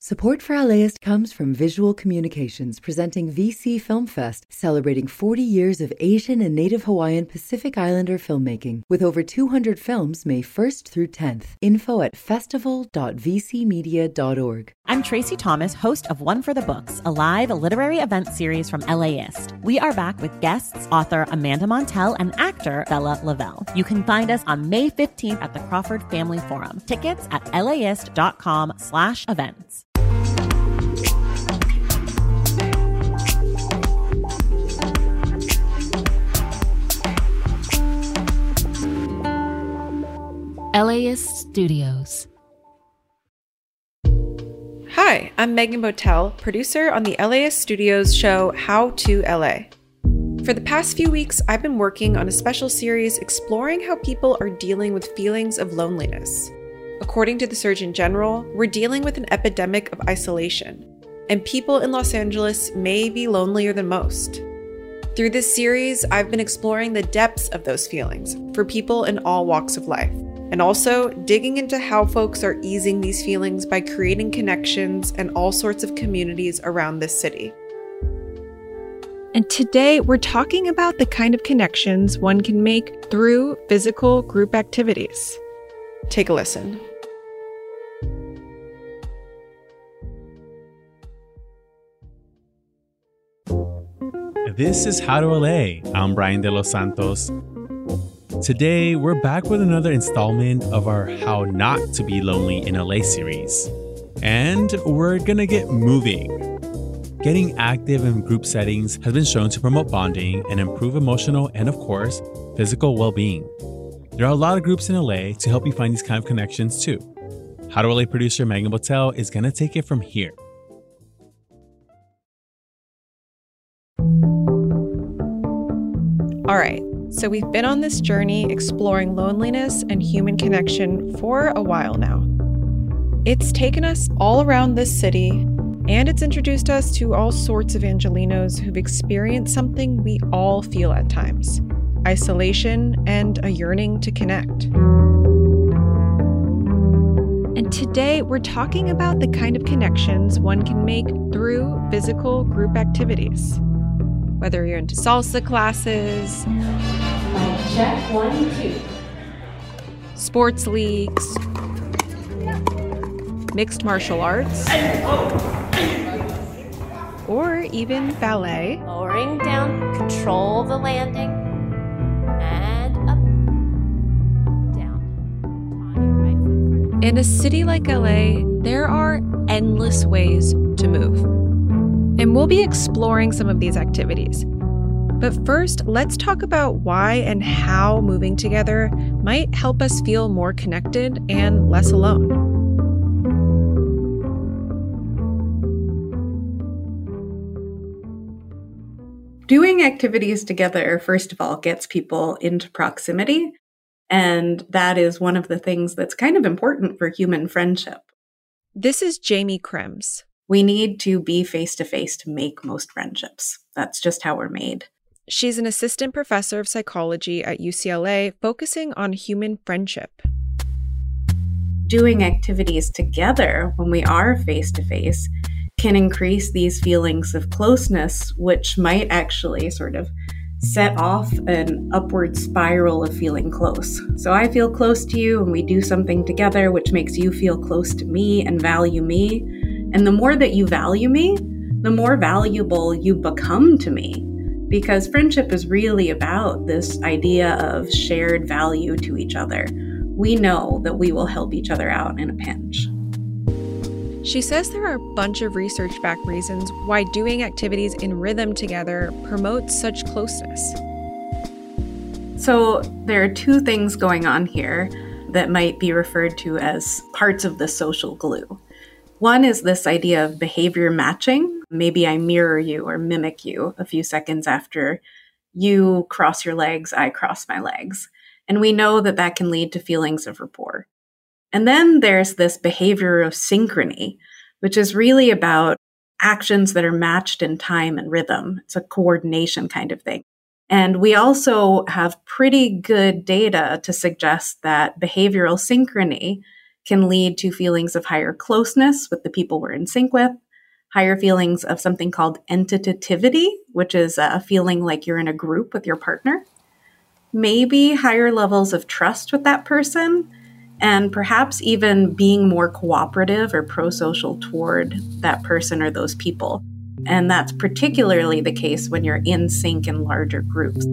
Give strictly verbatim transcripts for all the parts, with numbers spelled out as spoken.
Support for LAist comes from Visual Communications, presenting V C Film Fest, celebrating forty years of Asian and Native Hawaiian Pacific Islander filmmaking, with over two hundred films May first through tenth. Info at festival dot v c media dot org. I'm Tracy Thomas, host of One for the Books, a live literary event series from LAist. We are back with guests, author Amanda Montell and actor Bella Lavelle. You can find us on May fifteenth at the Crawford Family Forum. Tickets at laist dot com slash events. LAist Studios. Hi, I'm Megan Botel, producer on the LAist Studios show How to L A. For the past few weeks, I've been working on a special series exploring how people are dealing with feelings of loneliness. According to the Surgeon General, we're dealing with an epidemic of isolation, and people in Los Angeles may be lonelier than most. Through this series, I've been exploring the depths of those feelings for people in all walks of life, and also digging into how folks are easing these feelings by creating connections and all sorts of communities around this city. And today, we're talking about the kind of connections one can make through physical group activities. Take a listen. This is How to L A. I'm Brian De Los Santos. Today, we're back with another installment of our How Not to Be Lonely in L A series. And we're gonna get moving. Getting active in group settings has been shown to promote bonding and improve emotional and, of course, physical well-being. There are a lot of groups in L A to help you find these kind of connections too. How to L A producer Megan Botel is gonna take it from here. All right. So we've been on this journey exploring loneliness and human connection for a while now. It's taken us all around this city, and it's introduced us to all sorts of Angelenos who've experienced something we all feel at times: isolation and a yearning to connect. And today we're talking about the kind of connections one can make through physical group activities. Whether you're into salsa classes, check one, two. sports leagues, mixed martial arts, or even ballet. Lowering down, control the landing, and up, down. In a city like L A, there are endless ways to move. And we'll be exploring some of these activities. But first, let's talk about why and how moving together might help us feel more connected and less alone. Doing activities together, first of all, gets people into proximity. And that is one of the things that's kind of important for human friendship. This is Jamie Krems. We need to be face-to-face to make most friendships. That's just how we're made. She's an assistant professor of psychology at U C L A, focusing on human friendship. Doing activities together when we are face-to-face can increase these feelings of closeness, which might actually sort of set off an upward spiral of feeling close. So I feel close to you and we do something together, which makes you feel close to me and value me. And the more that you value me, the more valuable you become to me. Because friendship is really about this idea of shared value to each other. We know that we will help each other out in a pinch. She says there are a bunch of research-backed reasons why doing activities in rhythm together promotes such closeness. So there are two things going on here that might be referred to as parts of the social glue. One is this idea of behavior matching. Maybe I mirror you or mimic you a few seconds after you cross your legs, I cross my legs. And we know that that can lead to feelings of rapport. And then there's this behavior of synchrony, which is really about actions that are matched in time and rhythm. It's a coordination kind of thing. And we also have pretty good data to suggest that behavioral synchrony can lead to feelings of higher closeness with the people we're in sync with, higher feelings of something called entitativity, which is a feeling like you're in a group with your partner, maybe higher levels of trust with that person, and perhaps even being more cooperative or pro-social toward that person or those people. And that's particularly the case when you're in sync in larger groups.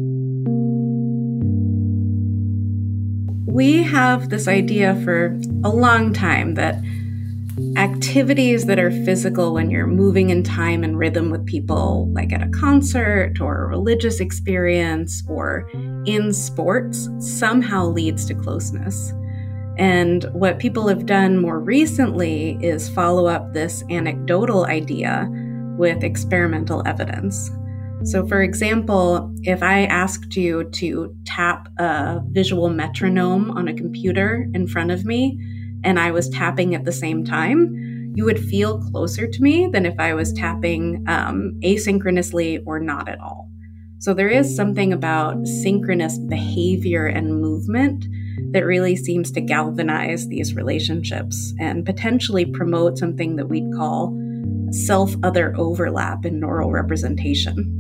We have this idea for a long time that activities that are physical when you're moving in time and rhythm with people, like at a concert or a religious experience or in sports, somehow leads to closeness. And what people have done more recently is follow up this anecdotal idea with experimental evidence. So for example, if I asked you to tap a visual metronome on a computer in front of me, and I was tapping at the same time, you would feel closer to me than if I was tapping um, asynchronously or not at all. So there is something about synchronous behavior and movement that really seems to galvanize these relationships and potentially promote something that we'd call self-other overlap in neural representation.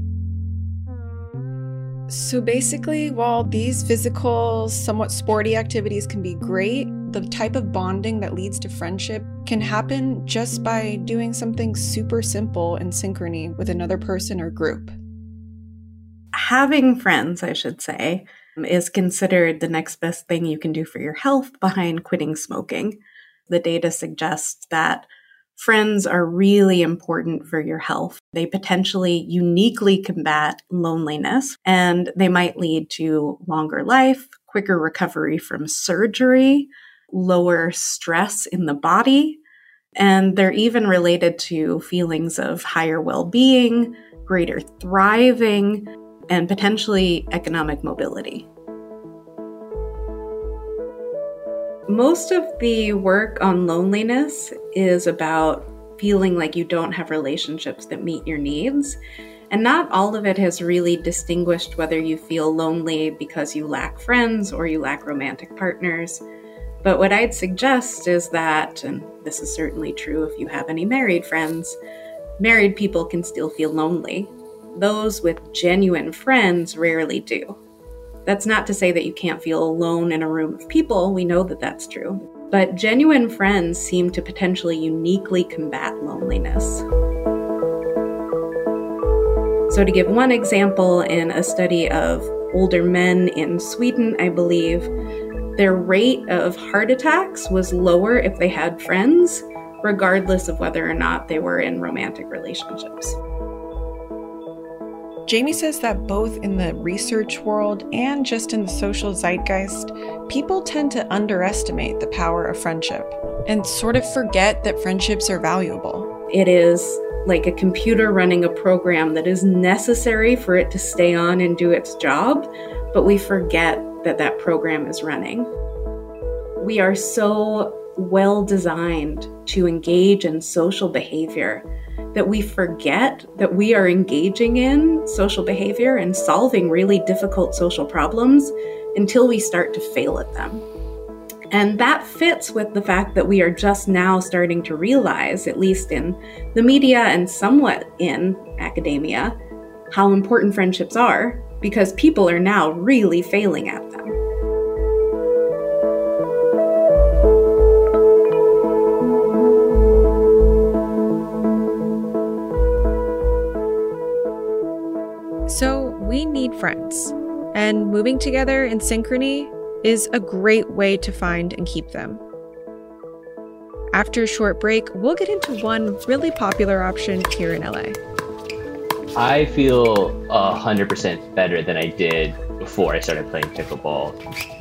So basically, while these physical, somewhat sporty activities can be great, the type of bonding that leads to friendship can happen just by doing something super simple in synchrony with another person or group. Having friends, I should say, is considered the next best thing you can do for your health behind quitting smoking. The data suggests that friends are really important for your health. They potentially uniquely combat loneliness, and they might lead to longer life, quicker recovery from surgery, lower stress in the body, and they're even related to feelings of higher well-being, greater thriving, and potentially economic mobility. Most of the work on loneliness is about feeling like you don't have relationships that meet your needs. And not all of it has really distinguished whether you feel lonely because you lack friends or you lack romantic partners. But what I'd suggest is that, and this is certainly true if you have any married friends, married people can still feel lonely. Those with genuine friends rarely do. That's not to say that you can't feel alone in a room of people. We know that that's true. But genuine friends seem to potentially uniquely combat loneliness. So to give one example, in a study of older men in Sweden, I believe, their rate of heart attacks was lower if they had friends, regardless of whether or not they were in romantic relationships. Jamie says that both in the research world and just in the social zeitgeist, people tend to underestimate the power of friendship and sort of forget that friendships are valuable. It is like a computer running a program that is necessary for it to stay on and do its job, but we forget that that program is running. We are so well designed to engage in social behavior that we forget that we are engaging in social behavior and solving really difficult social problems until we start to fail at them. And that fits with the fact that we are just now starting to realize, at least in the media and somewhat in academia, how important friendships are, because people are now really failing at them. So we need friends, and moving together in synchrony is a great way to find and keep them. After a short break, we'll get into one really popular option here in L A. I feel one hundred percent better than I did before I started playing pickleball.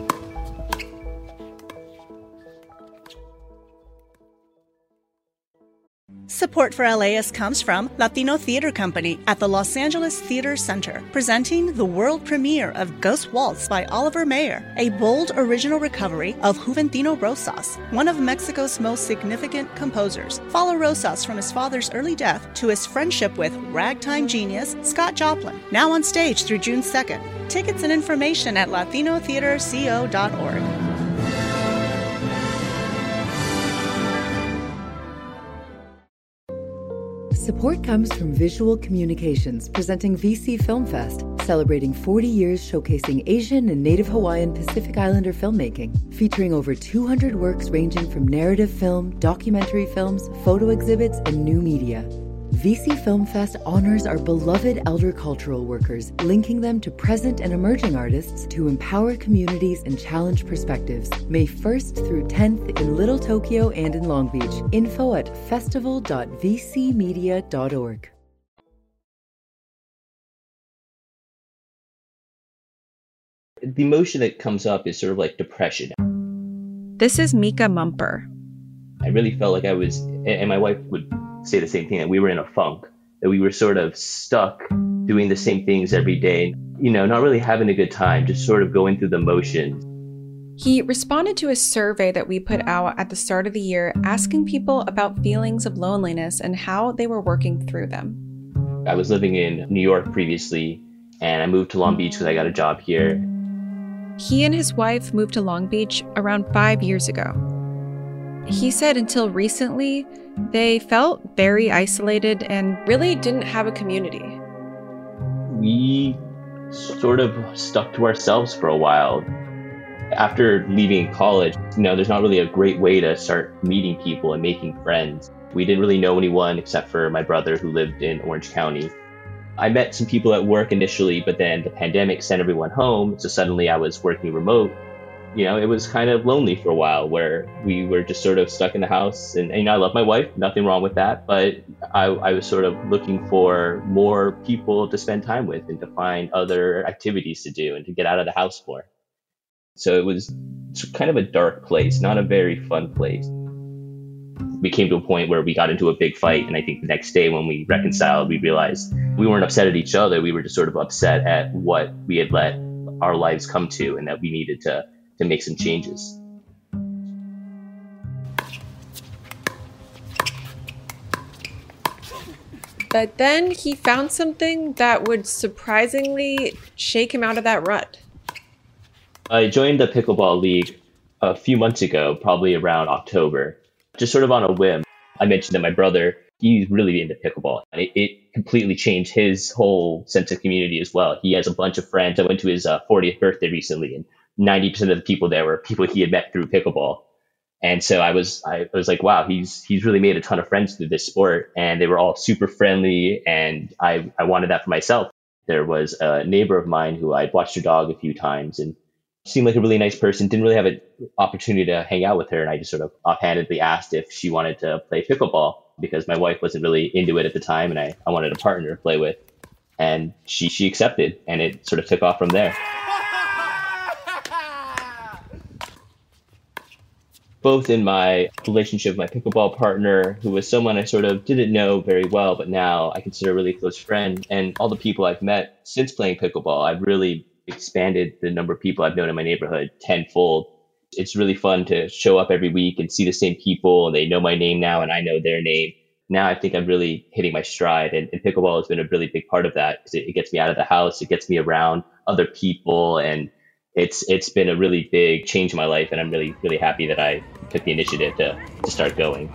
Support for L A S comes from Latino Theater Company at the Los Angeles Theater Center, presenting the world premiere of Ghost Waltz by Oliver Mayer, a bold original recovery of Juventino Rosas, one of Mexico's most significant composers. Follow Rosas from his father's early death to his friendship with ragtime genius Scott Joplin, now on stage through June second. Tickets and information at latino theater co dot org. Support comes from Visual Communications, presenting V C Film Fest, celebrating forty years showcasing Asian and Native Hawaiian Pacific Islander filmmaking, featuring over two hundred works ranging from narrative film, documentary films, photo exhibits, and new media. V C Film Fest honors our beloved elder cultural workers, linking them to present and emerging artists to empower communities and challenge perspectives. May first through tenth in Little Tokyo and in Long Beach. Info at festival dot v c media dot org. The emotion that comes up is sort of like depression. This is Mika Mumper. I really felt like I was, and my wife would say the same thing, that we were in a funk, that we were sort of stuck doing the same things every day, you know, not really having a good time, just sort of going through the motions. He responded to a survey that we put out at the start of the year, asking people about feelings of loneliness and how they were working through them. I was living in New York previously, and I moved to Long Beach because I got a job here. He and his wife moved to Long Beach around five years ago. He said until recently, they felt very isolated and really didn't have a community. We sort of stuck to ourselves for a while. After leaving college, you know, there's not really a great way to start meeting people and making friends. We didn't really know anyone except for my brother who lived in Orange County. I met some people at work initially, but then the pandemic sent everyone home, so suddenly I was working remote. You know, it was kind of lonely for a while where we were just sort of stuck in the house. And, and you know, I love my wife, nothing wrong with that. But I, I was sort of looking for more people to spend time with and to find other activities to do and to get out of the house for. So it was kind of a dark place, not a very fun place. We came to a point where we got into a big fight. And I think the next day when we reconciled, we realized we weren't upset at each other. We were just sort of upset at what we had let our lives come to and that we needed to to make some changes. But then he found something that would surprisingly shake him out of that rut. I joined the pickleball league a few months ago, probably around October, just sort of on a whim. I mentioned that my brother, he's really into pickleball. And it, it completely changed his whole sense of community as well. He has a bunch of friends. I went to his uh, fortieth birthday recently, and ninety percent of the people there were people he had met through pickleball. And so I was, I was like, wow, he's, he's really made a ton of friends through this sport, and they were all super friendly. And I, I wanted that for myself. There was a neighbor of mine who I'd watched her dog a few times and seemed like a really nice person. Didn't really have an opportunity to hang out with her. And I just sort of offhandedly asked if she wanted to play pickleball because my wife wasn't really into it at the time. And I, I wanted a partner to play with, and she, she accepted, and it sort of took off from there. Both in my relationship with my pickleball partner, who was someone I sort of didn't know very well, but now I consider a really close friend, and all the people I've met since playing pickleball, I've really expanded the number of people I've known in my neighborhood tenfold. It's really fun to show up every week and see the same people, and they know my name now and I know their name. Now I think I'm really hitting my stride, and, and pickleball has been a really big part of that because it, it gets me out of the house, it gets me around other people, and It's it's been a really big change in my life, and I'm really, really happy that I took the initiative to, to start going.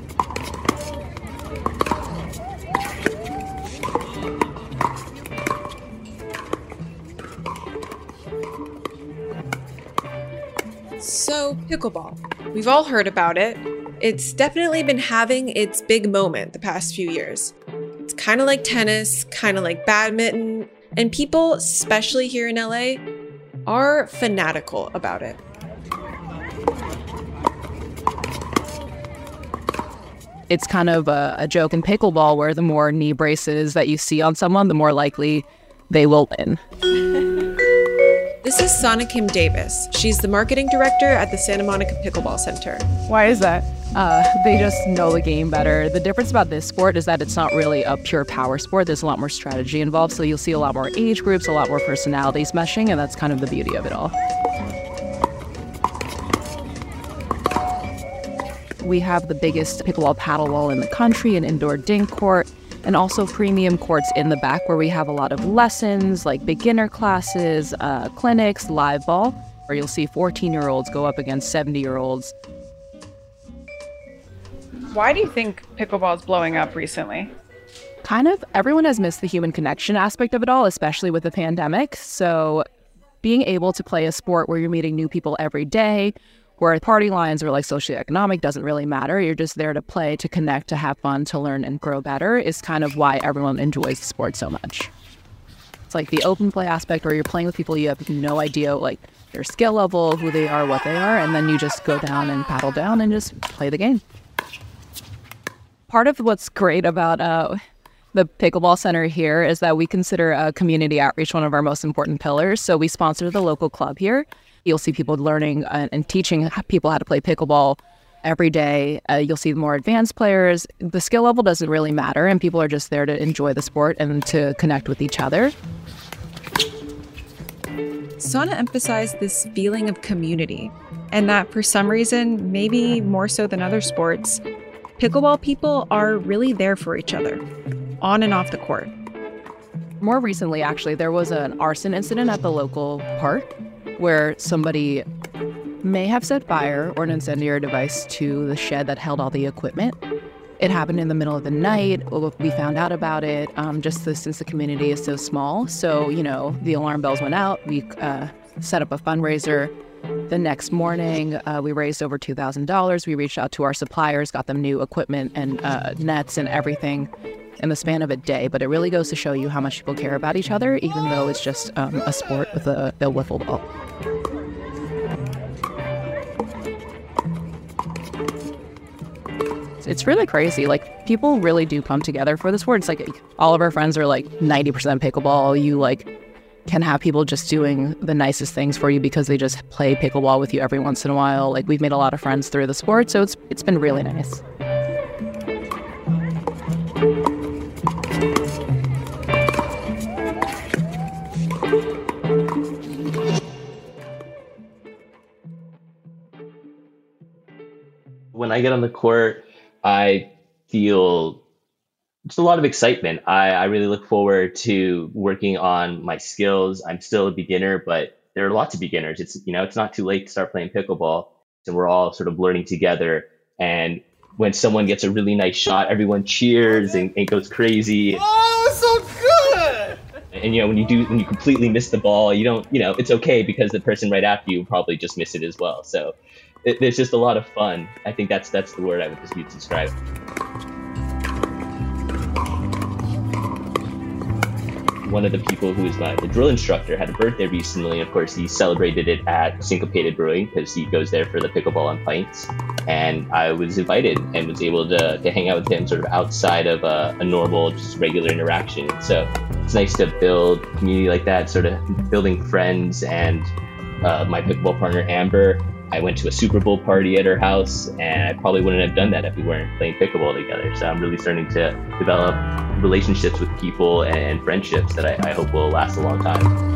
So, pickleball. We've all heard about it. It's definitely been having its big moment the past few years. It's kind of like tennis, kind of like badminton, and people, especially here in L A, are fanatical about it. It's kind of a, a joke in pickleball where the more knee braces that you see on someone, the more likely they will win. This is Sana Kim Davis. She's the marketing director at the Santa Monica Pickleball Center. Why is that? Uh, they just know the game better. The difference about this sport is that it's not really a pure power sport. There's a lot more strategy involved, so you'll see a lot more age groups, a lot more personalities meshing, and that's kind of the beauty of it all. We have the biggest pickleball paddle wall in the country, an indoor dink court, and also premium courts in the back where we have a lot of lessons, like beginner classes, uh, clinics, live ball, where you'll see fourteen-year-olds go up against seventy-year-olds. Why do you think pickleball is blowing up recently? kind of everyone has missed the human connection aspect of it all, especially with the pandemic. So being able to play a sport where you're meeting new people every day, where party lines or like socioeconomic doesn't really matter. You're just there to play, to connect, to have fun, to learn and grow better is kind of why everyone enjoys the sport so much. It's like the open play aspect where you're playing with people you have no idea like their skill level, who they are, what they are, and then you just go down and paddle down and just play the game. Part of what's great about uh, the Pickleball Center here is that we consider uh, community outreach one of our most important pillars. So we sponsor the local club here. You'll see people learning and, and teaching people how to play pickleball every day. Uh, you'll see more advanced players. The skill level doesn't really matter, and people are just there to enjoy the sport and to connect with each other. So I want to emphasize this feeling of community, and that for some reason, maybe more so than other sports, pickleball people are really there for each other, on and off the court. More recently, actually, there was an arson incident at the local park where somebody may have set fire or an incendiary device to the shed that held all the equipment. It happened in the middle of the night. We found out about it um, just the, since the community is so small. So, you know, the alarm bells went out. We uh, set up a fundraiser. The next morning, uh, we raised over two thousand dollars. We reached out to our suppliers, got them new equipment and uh, nets and everything in the span of a day. But it really goes to show you how much people care about each other, even though it's just um, a sport with a, a wiffle ball. It's really crazy. Like, people really do come together for the sport. It's like all of our friends are like ninety percent pickleball. You like can have people just doing the nicest things for you because they just play pickleball with you every once in a while. Like, we've made a lot of friends through the sport, so it's it's been really nice. When I get on the court, I feel just a lot of excitement. I, I really look forward to working on my skills. I'm still a beginner, but there are lots of beginners. It's, you know, it's not too late to start playing pickleball. So we're all sort of learning together. And when someone gets a really nice shot, everyone cheers and, and goes crazy. Oh, so good! And, you know, when you do, when you completely miss the ball, you don't, you know, it's okay because the person right after you will probably just miss it as well. So it, it's just a lot of fun. I think that's that's the word I would just use to describe it. One of the people who is my the drill instructor had a birthday recently. Of course, he celebrated it at Syncopated Brewing because he goes there for the pickleball and pints. And I was invited and was able to, to hang out with him sort of outside of a, a normal, just regular interaction. So it's nice to build community like that, sort of building friends. And uh, my pickleball partner, Amber, I went to a Super Bowl party at her house, and I probably wouldn't have done that if we weren't playing pickleball together. So I'm really starting to develop relationships with people and friendships that I, I hope will last a long time.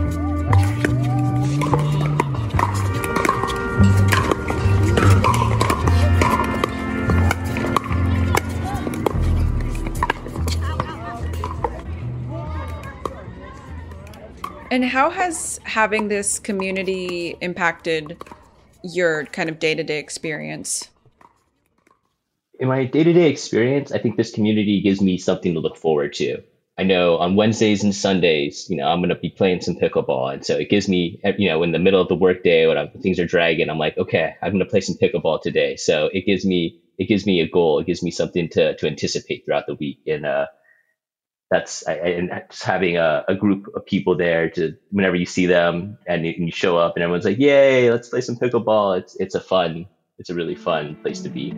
And how has having this community impacted your kind of day-to-day experience? In my day-to-day experience, I think this community gives me something to look forward to. I know on Wednesdays and Sundays, you know, I'm going to be playing some pickleball. And so it gives me, you know, in the middle of the workday when I'm, things are dragging, I'm like, okay, I'm going to play some pickleball today. So it gives me, it gives me a goal. It gives me something to, to anticipate throughout the week. And, uh, that's, I, and just having a, a group of people there to, whenever you see them and you, and you show up and everyone's like, yay, let's play some pickleball. It's, it's a fun, it's a really fun place to be.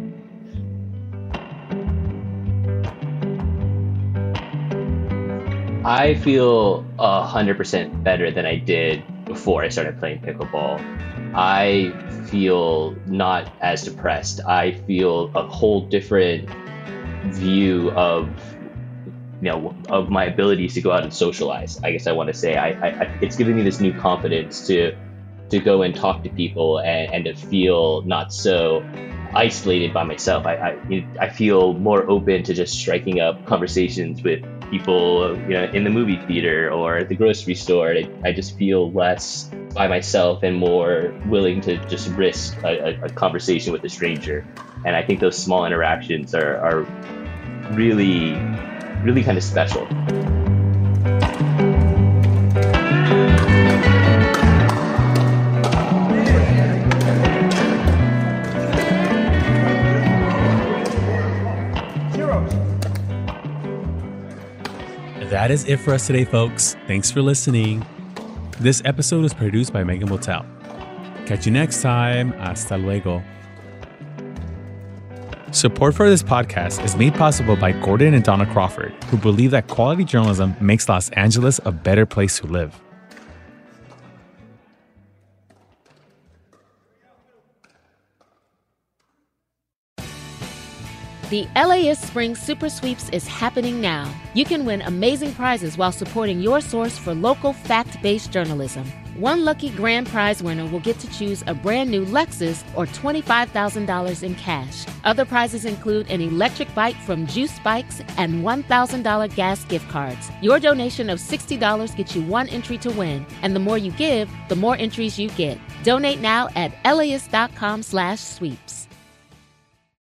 I feel a hundred percent better than I did before I started playing pickleball. I feel not as depressed. I feel a whole different view of, you know, of my abilities to go out and socialize. I guess I want to say I, I it's giving me this new confidence to to go and talk to people and, and to feel not so isolated by myself. I, I I feel more open to just striking up conversations with people, you know, in the movie theater or at the grocery store. I, I just feel less by myself and more willing to just risk a, a, a conversation with a stranger. And I think those small interactions are, are really really kind of special. That is it for us today, folks. Thanks for listening. This episode is produced by Megan Botel. Catch you next time. Hasta luego. Support for this podcast is made possible by Gordon and Donna Crawford, who believe that quality journalism makes Los Angeles a better place to live. The L A ist Spring Super Sweeps is happening now. You can win amazing prizes while supporting your source for local fact-based journalism. One lucky grand prize winner will get to choose a brand new Lexus or twenty-five thousand dollars in cash. Other prizes include an electric bike from Juice Bikes and one thousand dollars gas gift cards. Your donation of sixty dollars gets you one entry to win, and the more you give, the more entries you get. Donate now at laist.com slash sweeps.